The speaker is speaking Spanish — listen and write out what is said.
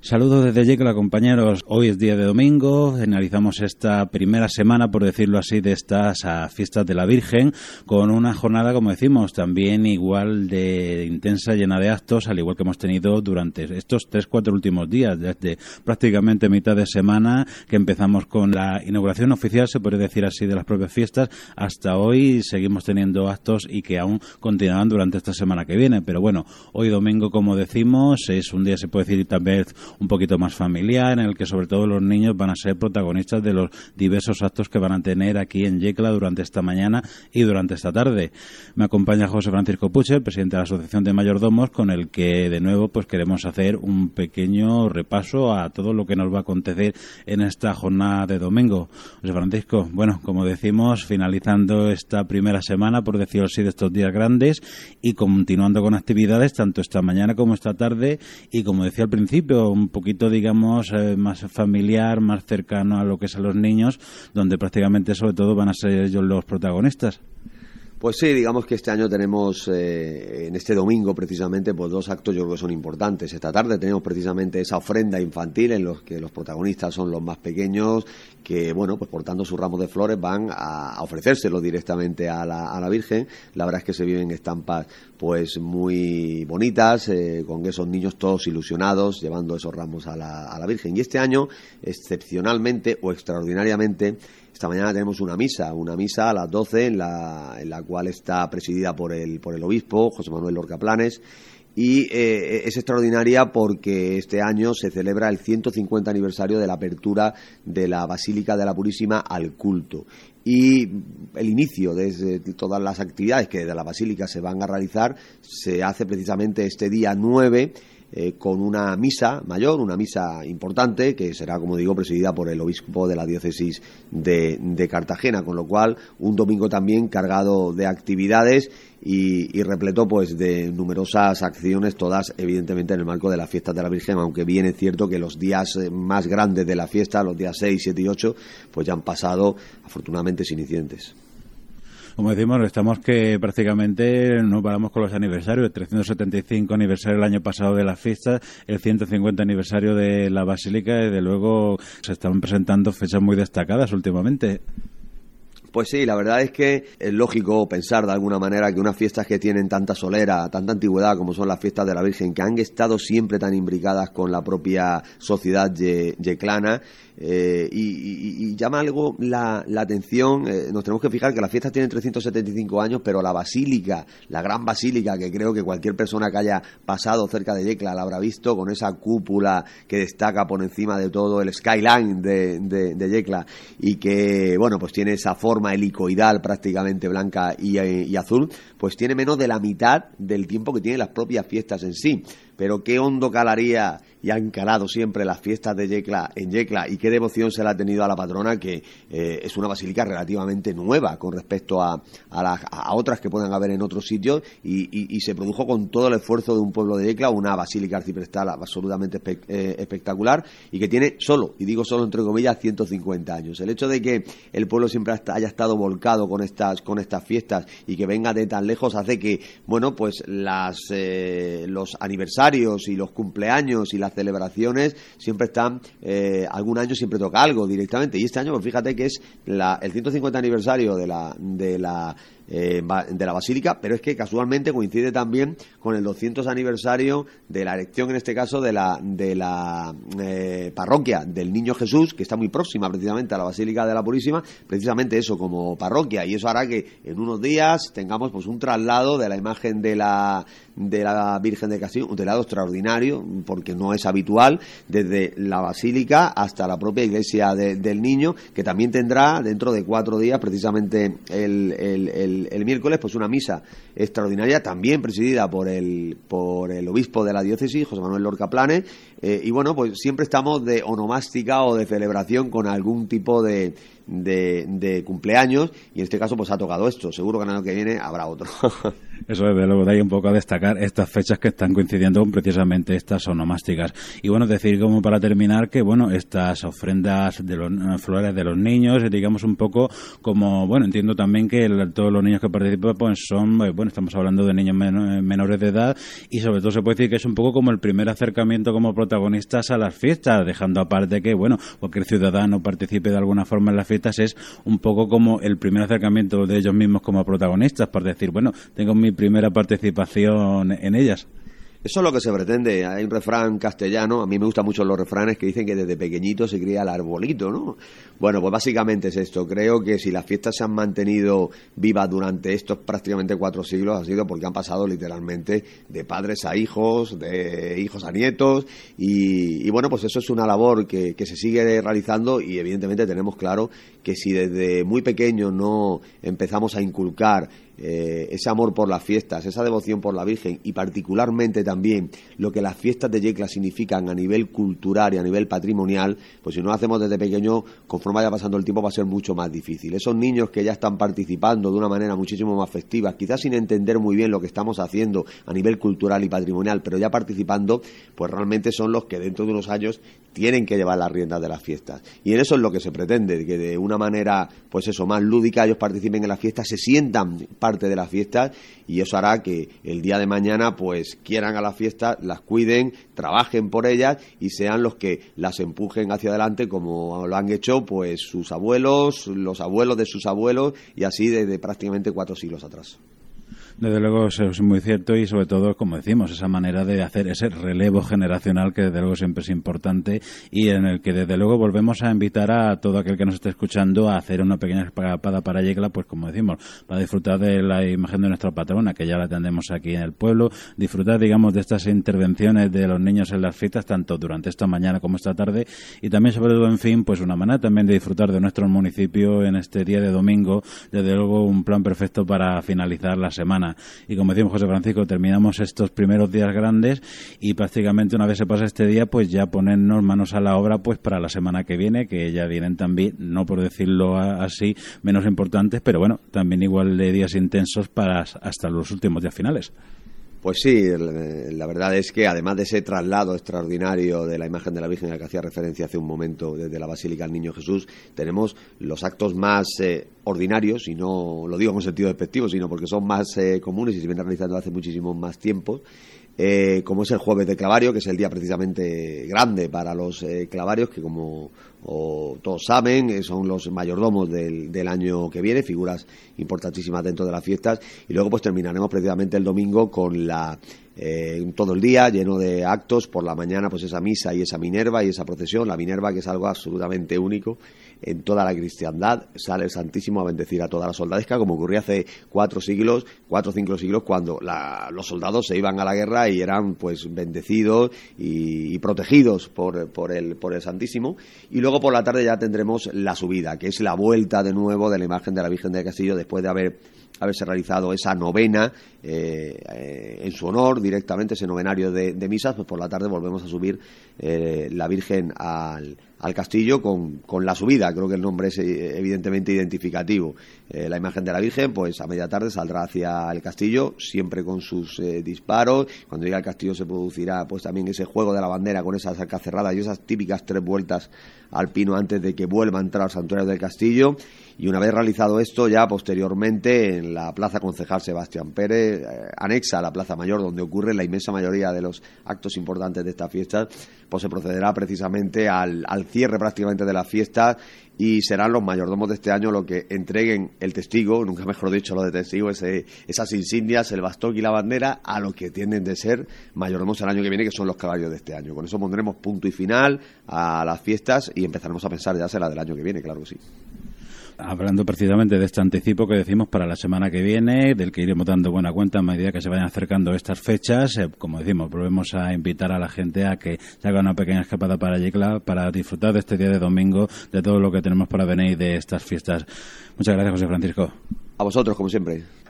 Saludos desde Yecla, compañeros. Hoy es día de domingo, finalizamos esta primera semana, por decirlo así, de estas fiestas de la Virgen, con una jornada, como decimos, también igual de intensa, llena de actos, al igual que hemos tenido durante estos 3-4 últimos días, desde prácticamente mitad de semana, que empezamos con la inauguración oficial, se puede decir así, de las propias fiestas, hasta hoy seguimos teniendo actos y que aún continuarán durante esta semana que viene. Pero bueno, hoy domingo, como decimos, es un día, se puede decir, también un poquito más familiar, en el que sobre todo los niños van a ser protagonistas de los diversos actos que van a tener aquí en Yecla durante esta mañana y durante esta tarde. Me acompaña José Francisco Puche, el presidente de la Asociación de Mayordomos, con el que de nuevo pues queremos hacer un pequeño repaso a todo lo que nos va a acontecer en esta jornada de domingo. José Francisco, bueno, como decimos, finalizando esta primera semana, por decirlo así, de estos días grandes y continuando con actividades tanto esta mañana como esta tarde y, como decía al principio, un poquito, digamos, más familiar, más cercano a lo que es a los niños, donde prácticamente sobre todo van a ser ellos los protagonistas. Pues sí, digamos que este año tenemos, en este domingo precisamente, pues dos actos yo creo que son importantes. Esta tarde tenemos precisamente esa ofrenda infantil en los que los protagonistas son los más pequeños, que bueno, pues portando sus ramos de flores van a ofrecérselo directamente a la Virgen. La verdad es que se viven estampas pues muy bonitas, con esos niños todos ilusionados llevando esos ramos a la Virgen. Y este año, excepcionalmente o extraordinariamente, esta mañana tenemos una misa a las 12 en la cual está presidida por el obispo José Manuel Lorca Planes, y es extraordinaria porque este año se celebra el 150 aniversario de la apertura de la Basílica de la Purísima al culto. Y el inicio de todas las actividades que desde la Basílica se van a realizar se hace precisamente este día 9, con una misa mayor, una misa importante, que será, como digo, presidida por el obispo de la diócesis de Cartagena, con lo cual un domingo también cargado de actividades y repleto pues de numerosas acciones, todas evidentemente en el marco de las fiestas de la Virgen, aunque bien es cierto que los días más grandes de la fiesta, los días 6, 7 y 8, pues ya han pasado afortunadamente sin incidentes. Como decimos, estamos que prácticamente no paramos con los aniversarios. El 375 aniversario del año pasado de las fiestas, el 150 aniversario de la Basílica, desde luego se están presentando fechas muy destacadas últimamente. Pues sí, la verdad es que es lógico pensar de alguna manera que unas fiestas que tienen tanta solera, tanta antigüedad como son las fiestas de la Virgen, que han estado siempre tan imbricadas con la propia sociedad yeclana, y llama algo la atención. Nos tenemos que fijar que las fiestas tienen 375 años, pero la basílica, la gran basílica, que creo que cualquier persona que haya pasado cerca de Yecla la habrá visto, con esa cúpula que destaca por encima de todo el skyline de Yecla, y que, bueno, pues tiene esa forma helicoidal prácticamente blanca y azul, pues tiene menos de la mitad del tiempo que tienen las propias fiestas en sí. Pero qué hondo calaría y han calado siempre las fiestas de Yecla en Yecla, y qué devoción se le ha tenido a la patrona, que es una basílica relativamente nueva con respecto a otras que puedan haber en otros sitios, y se produjo con todo el esfuerzo de un pueblo de Yecla, una basílica arciprestal absolutamente espectacular, y que tiene solo, y digo solo entre comillas, 150 años. El hecho de que el pueblo siempre haya estado volcado con estas fiestas y que venga de tan lejos hace que, bueno, pues los aniversarios y los cumpleaños y las celebraciones siempre están, algún año siempre toca algo directamente, y este año pues fíjate que es el 150 aniversario de la basílica, pero es que casualmente coincide también con el 200 aniversario de la erección, en este caso de la parroquia del Niño Jesús, que está muy próxima precisamente a la Basílica de la Purísima, precisamente eso, como parroquia, y eso hará que en unos días tengamos pues un traslado de la imagen de la Virgen de Castillo, un traslado extraordinario, porque no es habitual, desde la Basílica hasta la propia iglesia del Niño, que también tendrá dentro de 4 días, precisamente el miércoles, pues una misa extraordinaria, también presidida por el obispo de la diócesis, José Manuel Lorca Planes, y bueno, pues siempre estamos de onomástica o de celebración con algún tipo de cumpleaños, y en este caso pues ha tocado esto. Seguro que el año que viene habrá otro. Eso desde luego da ahí un poco a destacar estas fechas que están coincidiendo con precisamente estas onomásticas. Y bueno, decir como para terminar que bueno, estas ofrendas de los flores de los niños, digamos un poco como, bueno, entiendo también que todos los niños que participan pues son, bueno, estamos hablando de niños menores de edad, y sobre todo se puede decir que es un poco como el primer acercamiento como protagonistas a las fiestas, dejando aparte que, bueno, cualquier ciudadano participe de alguna forma en las fiestas es un poco como el primer acercamiento de ellos mismos como protagonistas, por decir, bueno, tengo mi primera participación en ellas. Eso es lo que se pretende. Hay un refrán castellano, a mí me gustan mucho los refranes que dicen que desde pequeñito se cría el arbolito, ¿no? Bueno, pues básicamente es esto. Creo que si las fiestas se han mantenido vivas durante estos prácticamente 4 siglos ha sido porque han pasado literalmente de padres a hijos, de hijos a nietos y bueno, pues eso es una labor que se sigue realizando y evidentemente tenemos claro que si desde muy pequeño no empezamos a inculcar ese amor por las fiestas, esa devoción por la Virgen y particularmente también lo que las fiestas de Yecla significan a nivel cultural y a nivel patrimonial, pues si no lo hacemos desde pequeño, conforme vaya pasando el tiempo va a ser mucho más difícil. Esos niños que ya están participando de una manera muchísimo más festiva, quizás sin entender muy bien lo que estamos haciendo a nivel cultural y patrimonial, pero ya participando, pues realmente son los que dentro de unos años tienen que llevar las riendas de las fiestas. Y en eso es lo que se pretende, que de una manera, pues eso, más lúdica ellos participen en las fiestas, se sientan parte de las fiestas y eso hará que el día de mañana pues quieran a las fiestas, las cuiden, trabajen por ellas y sean los que las empujen hacia adelante como lo han hecho pues sus abuelos, los abuelos de sus abuelos y así desde prácticamente 4 siglos atrás. Desde luego eso es muy cierto y sobre todo, como decimos, esa manera de hacer ese relevo generacional que desde luego siempre es importante y en el que desde luego volvemos a invitar a todo aquel que nos esté escuchando a hacer una pequeña escapada para Yecla, pues como decimos, para disfrutar de la imagen de nuestra patrona, que ya la tenemos aquí en el pueblo, disfrutar, digamos, de estas intervenciones de los niños en las fiestas, tanto durante esta mañana como esta tarde y también, sobre todo, en fin, pues una manera también de disfrutar de nuestro municipio en este día de domingo, desde luego un plan perfecto para finalizar la semana. Y como decimos, José Francisco, terminamos estos primeros días grandes y prácticamente una vez se pasa este día, pues ya ponernos manos a la obra pues para la semana que viene, que ya vienen también, no por decirlo así, menos importantes, pero bueno, también igual de días intensos para hasta los últimos días finales. Pues sí, la verdad es que además de ese traslado extraordinario de la imagen de la Virgen al que hacía referencia hace un momento desde la Basílica al Niño Jesús, tenemos los actos más ordinarios, y no lo digo en un sentido despectivo, sino porque son más comunes y se vienen realizando hace muchísimo más tiempo, como es el Jueves de Clavario, que es el día precisamente grande para los clavarios, que como todos saben, son los mayordomos del año que viene, figuras importantísimas dentro de las fiestas, y luego pues terminaremos precisamente el domingo con todo el día lleno de actos, por la mañana pues esa misa y esa Minerva y esa procesión, la Minerva que es algo absolutamente único en toda la cristiandad, sale el Santísimo a bendecir a toda la soldadesca, como ocurría hace 4 o 5 siglos, cuando los soldados se iban a la guerra y eran pues bendecidos y protegidos por el Santísimo. Y luego por la tarde ya tendremos la subida, que es la vuelta de nuevo de la imagen de la Virgen del Castillo después de haberse realizado esa novena en su honor directamente, ese novenario de misas. Pues por la tarde volvemos a subir la Virgen al castillo con la subida. Creo que el nombre es evidentemente identificativo. La imagen de la Virgen pues a media tarde saldrá hacia el castillo, siempre con sus disparos. Cuando llegue al castillo se producirá pues también ese juego de la bandera con esas arcas cerradas y esas típicas 3 vueltas al pino antes de que vuelva a entrar al santuario del castillo. Y una vez realizado esto, ya posteriormente en la Plaza Concejal Sebastián Pérez, anexa a la Plaza Mayor, donde ocurre la inmensa mayoría de los actos importantes de estas fiestas, pues se procederá precisamente al cierre prácticamente de las fiestas y serán los mayordomos de este año los que entreguen el testigo, nunca mejor dicho lo de testigo, esas insignias, el bastón y la bandera a los que tienden de ser mayordomos el año que viene, que son los caballos de este año. Con eso pondremos punto y final a las fiestas y empezaremos a pensar ya será del año que viene, claro que sí. Hablando precisamente de este anticipo que decimos para la semana que viene, del que iremos dando buena cuenta a medida que se vayan acercando estas fechas, como decimos, volvemos a invitar a la gente a que se haga una pequeña escapada para Yecla para disfrutar de este día de domingo, de todo lo que tenemos para venir de estas fiestas. Muchas gracias, José Francisco. A vosotros, como siempre.